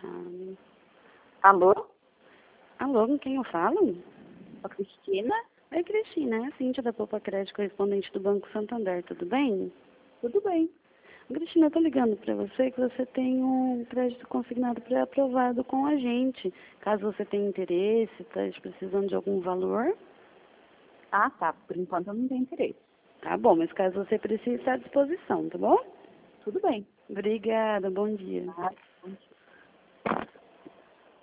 Alô? Alô, com quem eu falo? A Cristina? Oi, Cristina, é a Cíntia da Poupa Crédito, correspondente do Banco Santander, tudo bem? Tudo bem. Cristina, eu tô ligando para você que você tem um crédito consignado pré-aprovado com a gente. Caso você tenha interesse, está precisando de algum valor, Ah, tá. Por enquanto eu não tenho interesse. tá bom, mas caso você precise, está à disposição, tá bom? Tudo bem. Obrigada, bom dia. Tá?